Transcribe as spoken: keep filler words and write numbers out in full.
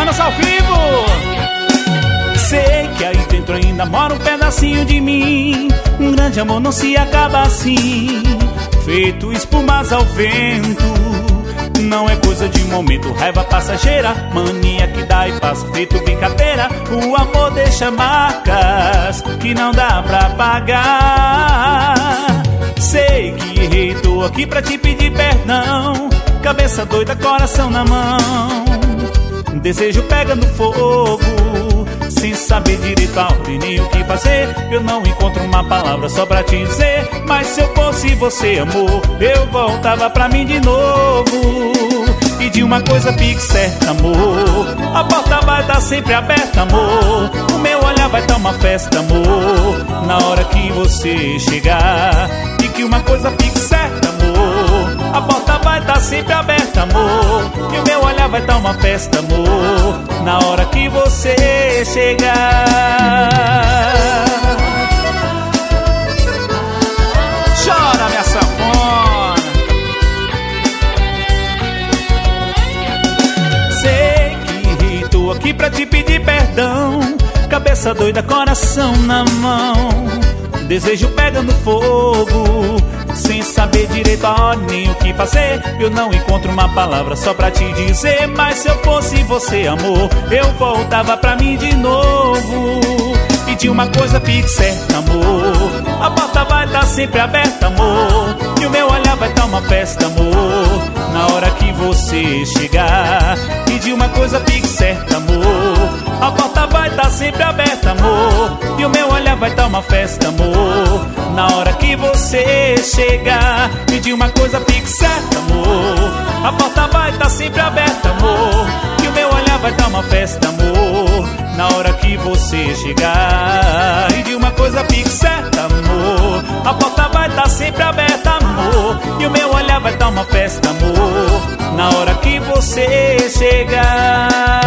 Manas ao vivo. Sei que aí dentro ainda mora um pedacinho de mim. Um grande amor não se acaba assim, feito espumas ao vento. Não é coisa de momento, raiva passageira, mania que dá e passa, feito brincadeira. O amor deixa marcas que não dá pra pagar. Sei que errei, tô aqui pra te pedir perdão. Cabeça doida, coração na mão, desejo pegando fogo, sem saber direito a ordem nem o que fazer. Eu não encontro uma palavra só pra te dizer, mas se eu fosse você, amor, eu voltava pra mim de novo. E de uma coisa fique certa, amor, a porta vai estar sempre aberta, amor. O meu olhar vai estar uma festa, amor, na hora que você chegar. E que uma coisa fique certa, amor, a porta vai estar sempre aberta, amor. E o meu olhar vai estar uma festa, amor, na hora que você chegar. Chora, minha sanfona. Sei que errei, tô aqui pra te pedir perdão. Cabeça doida, coração na mão, desejo pegando fogo, sem saber direito a hora nem o que fazer. Eu não encontro uma palavra só pra te dizer, mas se eu fosse você, amor, eu voltava pra mim de novo. E de uma coisa fique certa, amor, a porta vai estar sempre aberta, amor. E o meu olhar vai estar uma festa, amor, na hora que você chegar. E de uma coisa fique certa, amor, a porta vai estar sempre aberta, amor. E o meu olhar vai estar uma festa, amor, na hora que você chegar. E de uma coisa fique certa, amor, a porta vai estar sempre aberta, amor. E o meu olhar vai estar uma festa, amor, na hora que você chegar. E de uma coisa fique certa, amor, a porta vai estar sempre aberta, amor. E o meu olhar vai estar uma festa, amor, na hora que você chegar.